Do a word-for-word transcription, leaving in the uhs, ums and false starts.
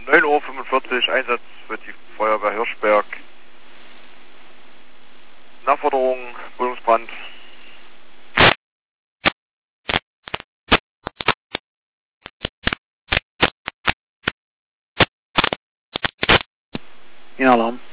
neun Uhr fünfundvierzig, Einsatz für die Feuerwehr Hirschberg. Nachforderung, Wohnungsbrand. Ja, Alarm.